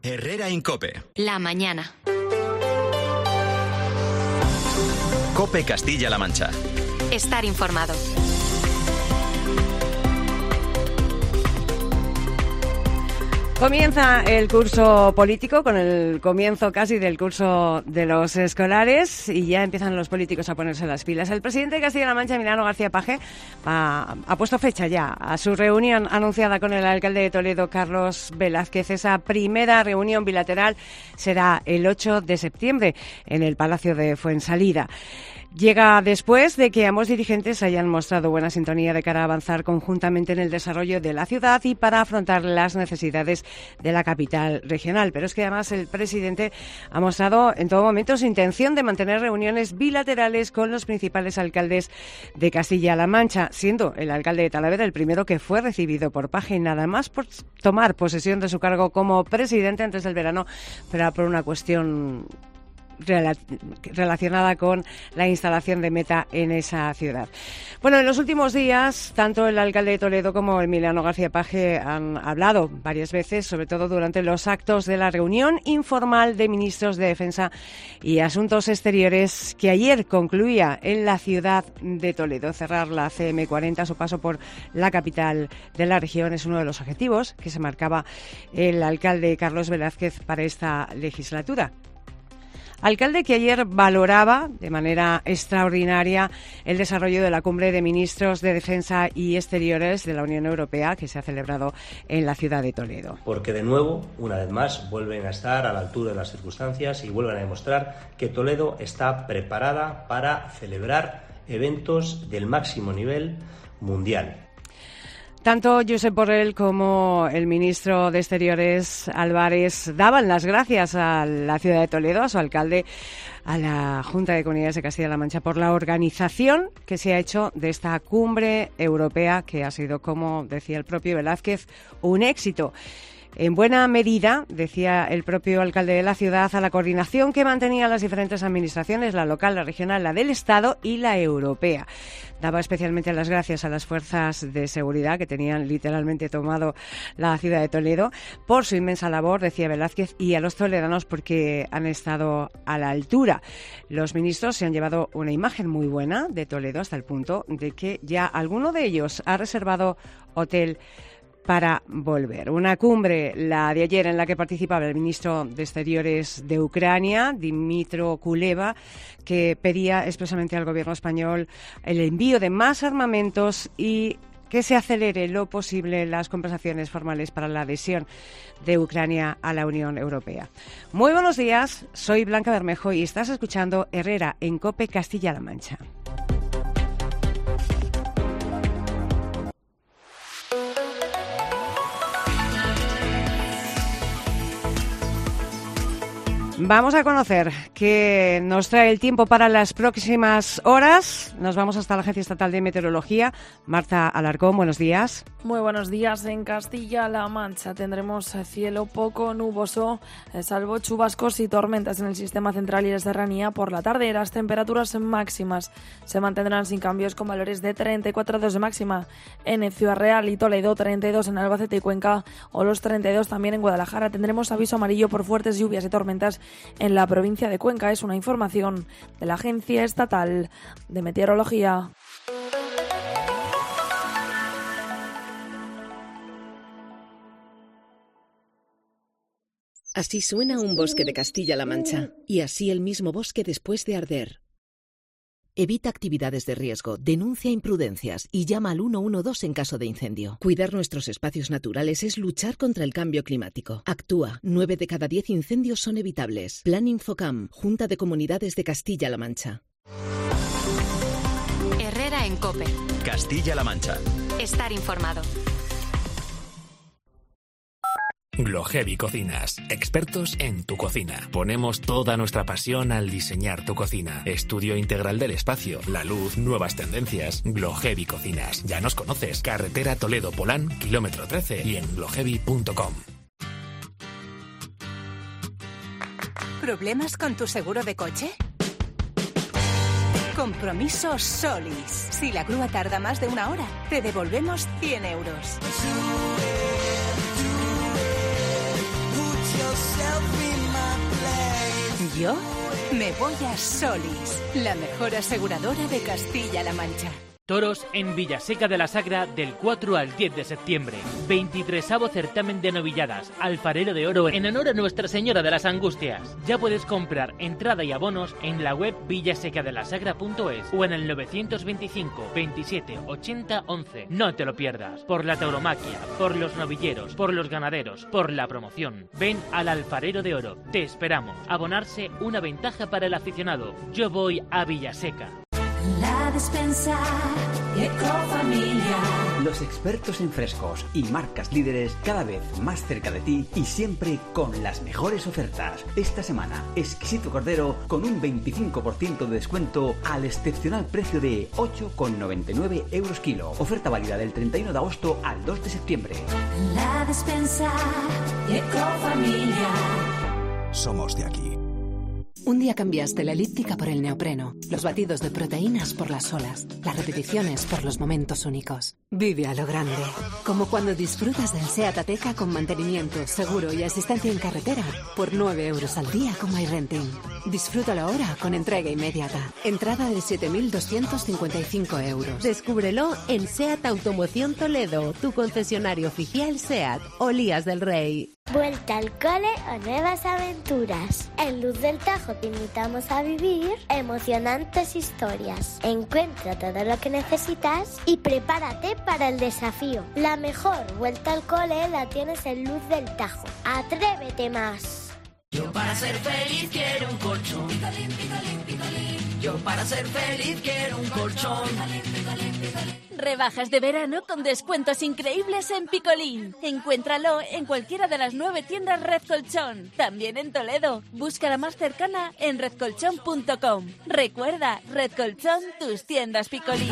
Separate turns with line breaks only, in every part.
Herrera en COPE.
La mañana.
COPE Castilla-La Mancha.
Estar informado.
Comienza el curso político con el comienzo casi del curso de los escolares y ya empiezan los políticos a ponerse las pilas. El presidente de Castilla-La Mancha, Emiliano García Paje, ha puesto fecha ya a su reunión anunciada con el alcalde de Toledo, Carlos Velázquez. Esa primera reunión bilateral será el 8 de septiembre en el Palacio de Fuensalida. Llega después de que ambos dirigentes hayan mostrado buena sintonía de cara a avanzar conjuntamente en el desarrollo de la ciudad y para afrontar las necesidades de la capital regional. Pero es que además el presidente ha mostrado en todo momento su intención de mantener reuniones bilaterales con los principales alcaldes de Castilla-La Mancha, siendo el alcalde de Talavera el primero que fue recibido por Paje nada más por tomar posesión de su cargo como presidente antes del verano, pero por una cuestión relacionada con la instalación de Meta en esa ciudad. Bueno, en los últimos días, tanto el alcalde de Toledo como Emiliano García Paje han hablado varias veces, sobre todo durante los actos de la reunión informal de ministros de Defensa y Asuntos Exteriores que ayer concluía en la ciudad de Toledo. Cerrar la CM40 a su paso por la capital de la región es uno de los objetivos que se marcaba el alcalde Carlos Velázquez para esta legislatura. Alcalde que ayer valoraba de manera extraordinaria el desarrollo de la cumbre de ministros de Defensa y Exteriores de la Unión Europea que se ha celebrado en la ciudad de Toledo.
Porque de nuevo, una vez más, vuelven a estar a la altura de las circunstancias y vuelven a demostrar que Toledo está preparada para celebrar eventos del máximo nivel mundial.
Tanto Josep Borrell como el ministro de Exteriores, Álvarez, daban las gracias a la ciudad de Toledo, a su alcalde, a la Junta de Comunidades de Castilla-La Mancha, por la organización que se ha hecho de esta cumbre europea, que ha sido, como decía el propio Velázquez, un éxito. En buena medida, decía el propio alcalde de la ciudad, a la coordinación que mantenían las diferentes administraciones, la local, la regional, la del Estado y la europea. Daba especialmente las gracias a las fuerzas de seguridad que tenían literalmente tomado la ciudad de Toledo por su inmensa labor, decía Velázquez, y a los toledanos porque han estado a la altura. Los ministros se han llevado una imagen muy buena de Toledo hasta el punto de que ya alguno de ellos ha reservado hotel para volver. Una cumbre, la de ayer, en la que participaba el ministro de Exteriores de Ucrania, Dmytro Kuleba, que pedía expresamente al gobierno español el envío de más armamentos y que se acelere lo posible las conversaciones formales para la adhesión de Ucrania a la Unión Europea. Muy buenos días, soy Blanca Bermejo y estás escuchando Herrera en COPE Castilla-La Mancha. Vamos a conocer qué nos trae el tiempo para las próximas horas. Nos vamos hasta la Agencia Estatal de Meteorología. Marta Alarcón, buenos días.
Muy buenos días. En Castilla-La Mancha tendremos cielo poco nuboso, salvo chubascos y tormentas en el sistema central y la serranía por la tarde. Las temperaturas máximas se mantendrán sin cambios, con valores de 34 grados de máxima en Ciudad Real y Toledo, 32 en Albacete y Cuenca o los 32 también en Guadalajara. Tendremos aviso amarillo por fuertes lluvias y tormentas en la provincia de Cuenca. Es una información de la Agencia Estatal de Meteorología.
Así suena un bosque de Castilla-La Mancha, y así el mismo bosque después de arder. Evita actividades de riesgo, denuncia imprudencias y llama al 112 en caso de incendio. Cuidar nuestros espacios naturales es luchar contra el cambio climático. Actúa. 9 de cada 10 incendios son evitables. Plan Infocam, Junta de Comunidades de Castilla-La Mancha.
Herrera en COPE.
Castilla-La Mancha.
Estar informado.
Glohevi Cocinas, expertos en tu cocina. Ponemos toda nuestra pasión al diseñar tu cocina. Estudio integral del espacio, la luz, nuevas tendencias. Glohevi Cocinas. Ya nos conoces. Carretera Toledo-Polán, kilómetro 13 y en glohevi.com.
¿Problemas con tu seguro de coche? Compromiso Solis. Si la grúa tarda más de una hora, te devolvemos 100 euros. Yo me voy a Solís, la mejor aseguradora de Castilla-La Mancha.
Toros en Villaseca de la Sagra del 4 al 10 de septiembre. 23avo certamen de novilladas, alfarero de oro en honor a Nuestra Señora de las Angustias. Ya puedes comprar entrada y abonos en la web villasecadelasagra.es o en el 925 27 80 11. No te lo pierdas. Por la tauromaquia, por los novilleros, por los ganaderos, por la promoción. Ven al alfarero de oro. Te esperamos. Abonarse, una ventaja para el aficionado. Yo voy a Villaseca.
La despensa Ecofamilia.
Los expertos en frescos y marcas líderes cada vez más cerca de ti y siempre con las mejores ofertas. Esta semana, exquisito cordero con un 25% de descuento al excepcional precio de 8,99 € kilo. Oferta válida del 31 de agosto al 2 de septiembre.
La despensa Ecofamilia.
Somos de aquí.
Un día cambiaste la elíptica por el neopreno, los batidos de proteínas por las olas, las repeticiones por los momentos únicos. Vive a lo grande, como cuando disfrutas del SEAT Ateca con mantenimiento, seguro y asistencia en carretera por 9 € al día con MyRenting. Disfrútalo ahora con entrega inmediata. Entrada de 7.255 €.
Descúbrelo en SEAT Automoción Toledo, tu concesionario oficial SEAT, Olías del Rey.
Vuelta al cole o nuevas aventuras. En Luz del Tajo te invitamos a vivir emocionantes historias. Encuentra todo lo que necesitas y prepárate para el desafío. La mejor vuelta al cole la tienes en Luz del Tajo. ¡Atrévete más!
Yo para ser feliz quiero un colchón. Picolín, picolín, picolín. Yo para ser feliz quiero un colchón. Picolín, picolín, picolín.
Rebajas de verano con descuentos increíbles en Picolín. Encuéntralo en cualquiera de las 9 tiendas Red Colchón. También en Toledo. Busca la más cercana en redcolchón.com. Recuerda, Red Colchón, tus tiendas Picolín.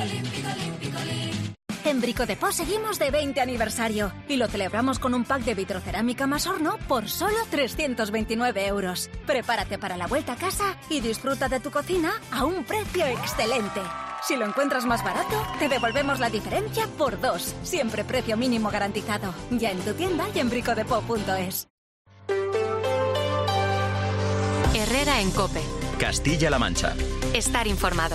En Brico Depot seguimos de 20 aniversario y lo celebramos con un pack de vitrocerámica más horno por solo 329 €. Prepárate para la vuelta a casa y disfruta de tu cocina a un precio excelente. Si lo encuentras más barato, te devolvemos la diferencia por 2. Siempre precio mínimo garantizado. Ya en tu tienda y en bricodepot.es.
Herrera en COPE.
Castilla-La Mancha.
Estar informado.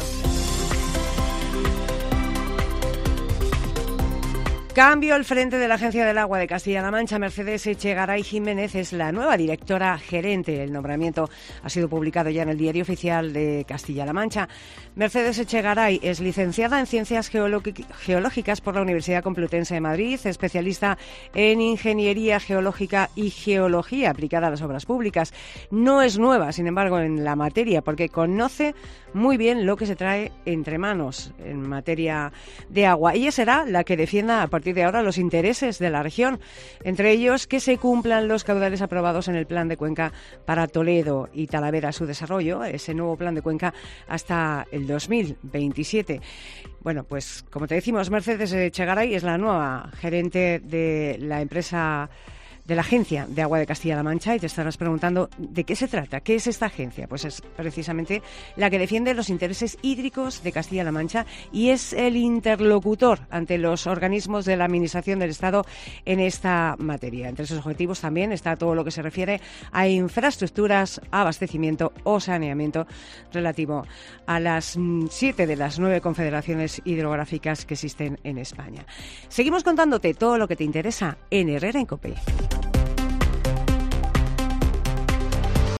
Cambio al frente de la Agencia del Agua de Castilla-La Mancha. Mercedes Echegaray Jiménez es la nueva directora gerente. El nombramiento ha sido publicado ya en el Diario Oficial de Castilla-La Mancha. Mercedes Echegaray es licenciada en Ciencias Geológicas por la Universidad Complutense de Madrid, especialista en Ingeniería Geológica y Geología aplicada a las obras públicas. No es nueva, sin embargo, en la materia, porque conoce muy bien lo que se trae entre manos en materia de agua. Ella será la que defienda a partir de ahora los intereses de la región, entre ellos que se cumplan los caudales aprobados en el Plan de Cuenca para Toledo y Talavera, su desarrollo, ese nuevo Plan de Cuenca hasta el 2027. Bueno, pues como te decimos, Mercedes Echegaray es la nueva gerente de la empresa, de la Agencia de Agua de Castilla-La Mancha, y te estarás preguntando de qué se trata, qué es esta agencia. Pues es precisamente la que defiende los intereses hídricos de Castilla-La Mancha y es el interlocutor ante los organismos de la Administración del Estado en esta materia. Entre sus objetivos también está todo lo que se refiere a infraestructuras, abastecimiento o saneamiento relativo a las 7 de las 9 confederaciones hidrográficas que existen en España. Seguimos contándote todo lo que te interesa en Herrera en COPE.